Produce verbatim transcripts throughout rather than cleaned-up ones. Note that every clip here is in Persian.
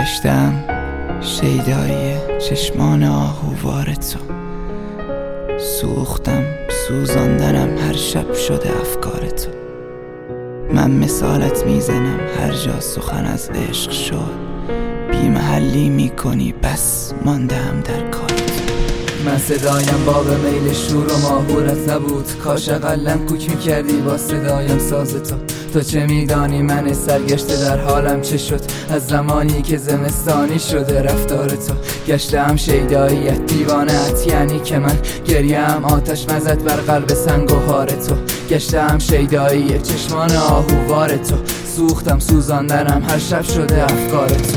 گشتم شیدایی چشمان آهووار تو، سوختم سوزاندنم هر شب شده افکار تو. من مثالت میزنم هر جا سخن از عشق شد، بی محلی میکنی بس ماندم در کار تو. من صدایم باب میل شور و ماهورت نبود، کاش اقلن کوک میکردی با صدایم ساز تو. تو چه میدانی من سرگشته در حالم چه شد، از زمانی که زمستانی شده رفتار تو. گشتم شیداییت دیوانت، یعنی که من گریم آتش مزد بر قلب سنگ و هار تو. گشتم شیدایی چشمان آهووار تو، سوختم سوزاندنم هر شب شده افکار تو.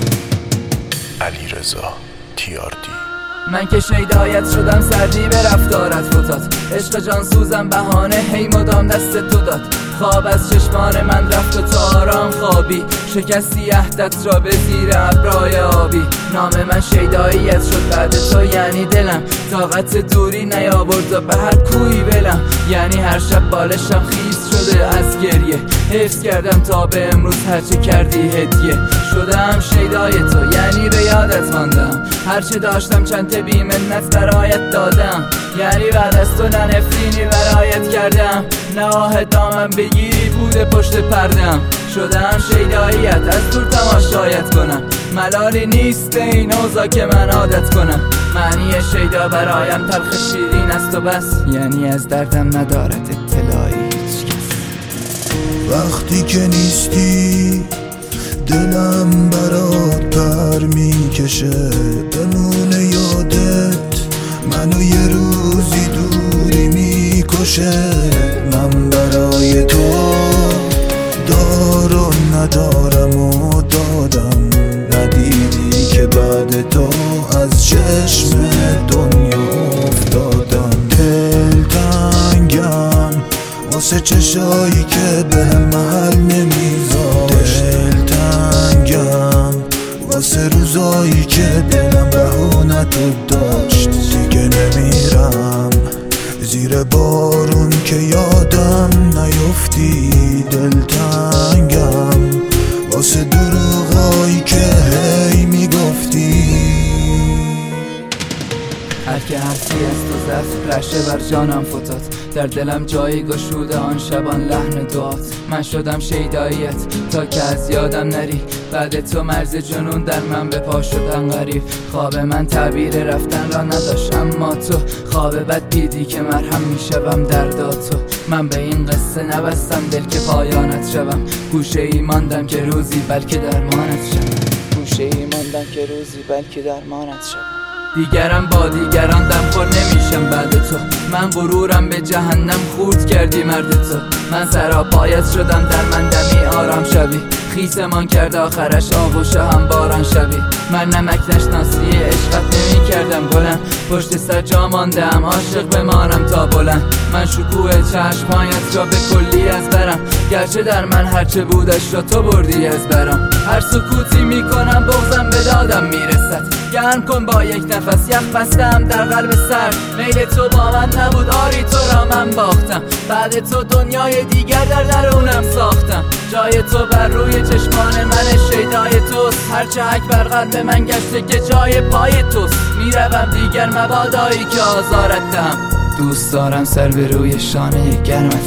علیرضا تیاردی. من که شیدایت شدم سردی به رفتارت فتاد، عشق جان سوزم بهانه هی مدام دست تو داد. خواب از چشمان من رفت و تو آرام خوابی، شکستی عهدت را به زیر ابرهای آبی. نام من شیداییت شد بعد تو، یعنی دلم طاقت دوری نیاورد و به هر کوی بلم. یعنی هر شب بالشم خیس شده از گریه، حفظ کردم تا به امروز هرچه کردی هدیه. شدم شیدای تو یعنی به یادت ماندم، هرچه داشتم چند بی منت برایت دادم. یعنی بعد از تو ننفرینی برایت کردم، نواه دامم بگیری بوده پشت پردم. شدم شیداییت از دور تماشایت کنم، ملالی نیست این اوضاع که من عادت کنم. معنی شیدا برایم تلخ شیرین است و بس، یعنی از دردم ندارد اطلاعی هیچ کس. وقتی که نیستی دلم برات پر میکشه، بمونه یادت منو یه روزی دوری میکشه. من برای تو دار و ندارم و دادم، ندیدی که بعد تو از چشم دنیا افتادم. دلتنگم واسه چشایی که به محل نمیذاره، دلتنگم واسه روزایی که دلم بهونتو داشت. دیگه نمیرم زیر بارون که یادم نیفتی، دلتنگم واسه دروغایی که هی میگفتی. هر که حرفی از تو زد رشه بر جانم فتاد، در دلم جایی گشوده آن شبان لحن دعات. من شدم شیداییت تا که از یادم نری، بعد تو مرز جنون در من به پا شد انقریب. خواب من تعبیر رفتن را نداشت، اما تو خواب بد دیدی که مرهم میشوم دردات تو. من به این قصه نبستم دل که پایانت شوم، گوشه ای ماندم که روزی بلکه درمانت شوم. گوشه ای ماندم که روزی بلکه درمانت شوم. دیگرم با دیگران دم خور نمیشم بعد تو، من غرورم به جهنم خورد کردی مرد تو. من سراپایت شدم در من دمی آرام شوی، خیسمان کرد آخرش آغوش هم باران شوی. من نمک نشناسی عشقت نمی کردم بلند، پشت سر جا ماندم عاشق بمانم تا بلند. من شکوه چشمایت را به کلی از برم، گرچه در من هرچه بودش را تو بردی از برم. هر سکوتی میکنم بغضم به دادم میرسد، گرم کن با یک نفس یخ بستم در قلب سرد. میل تو با من نبود آری تو را من باختم، بعد تو دنیای دیگر در درونم ساختم. جای تو بر روی چشمان من شیدای توست، هرچه حک بر قلب من گشته که جای پای توست. میروم دیگر مبادایی که آزارت دهم، دوست دارم سر به روی شانه گرمت.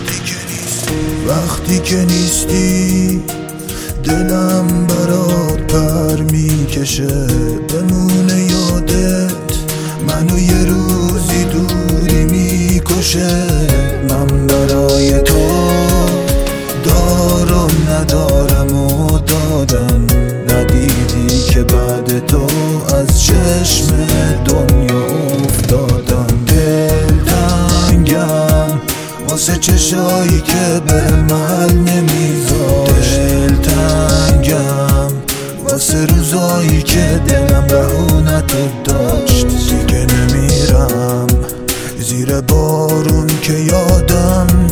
وقتی که نیستی دلم برات پر میکشه، بمونه یادت منو یه روزی دوری میکشه. من برای تو دار و ندارم و دادم، ندیدی که بعد تو از چشم دنیا افتادم. دلتنگم واسه چشایی که به محل نمیذاره، دلتنگم واسه روزایی که دلم بهونتو داشت. دیگه نمیرم زیر بارون که یادم